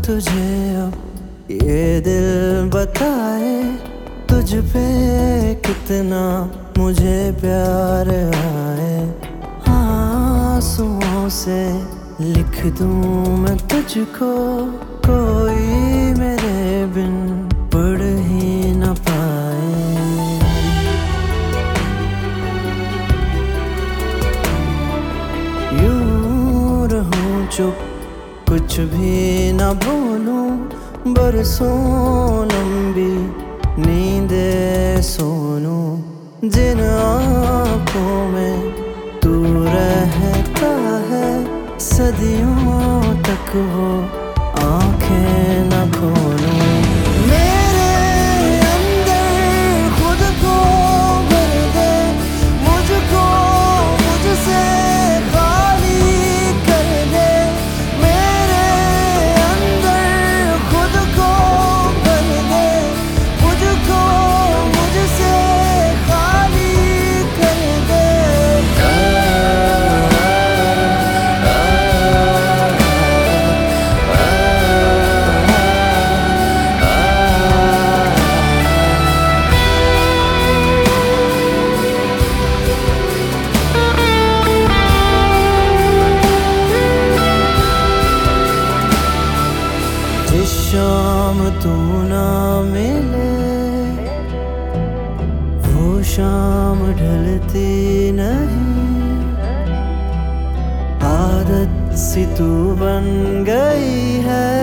तुझे अब ये दिल बताए तुझ पे कितना मुझे प्यार आए। आंसुओं से लिख दूं मैं तुझको, कोई मेरे बिन पढ़ ही न पाए। यूं रहूं चुप, कुछ भी न बोलूं, बरसों लंबी नींदे सोनूं। जिन आँखों में तू रहता है, सदियों तक वो आँखें न खोलूं। मेरे अंदर खुद को भर दे, मुझको मुझसे खाली कर दे। मेरे अंदर खुद को भर दे, मुझको मुझसे खाली कर दे। जिस शाम तू ना मिले, वो शाम ढलती नहीं। आदत सी तू बन गई है,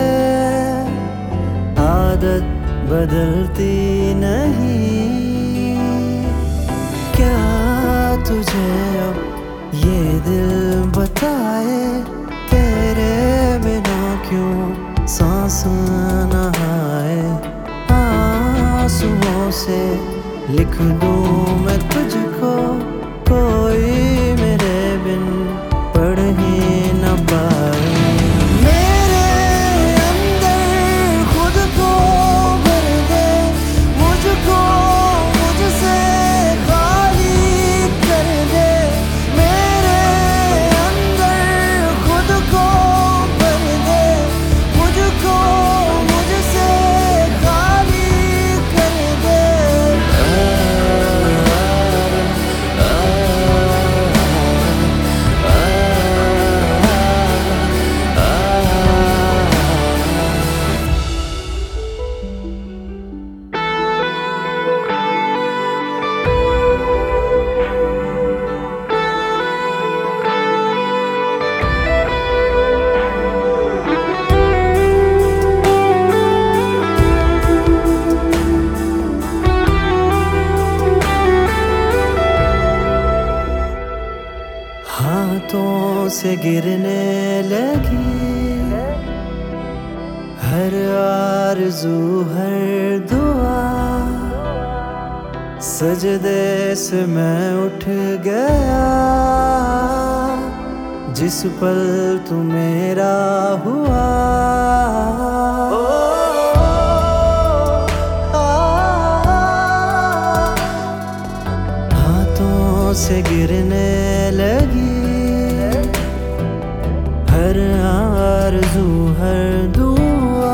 आदत बदलती नहीं। क्या तुझे अब ये दिल बताए, तेरे बिना क्यों सांस न आए। आंसुओं से लिख दूं मैं तुझको, कोई मेरे बिन पढ़ ही न पाए। मेरे अंदर खुद को भर दे, मुझको मुझसे खाली कर दे। मेरे अंदर खुद को भर दे, मुझको मुझसे खाली कर दे। हाथों से गिरने लगी हर आरज़ू हर दुआ। सजदे से मैं उठ गया, जिस पल तू मेरा हुआ। हाथों से गिरने लगी हर आरज़ू हर दुआ।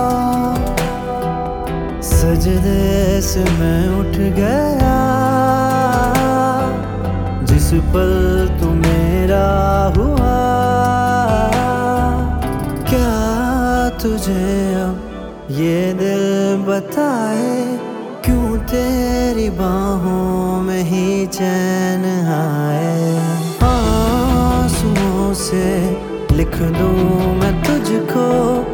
सजदे से मैं उठ गया, जिस पल तू मेरा हुआ। क्या तुझे अब ये दिल बताए, क्यों तेरी बाहों में ही चैन आए। आंसुओं से लिख दूं मैं तुझको,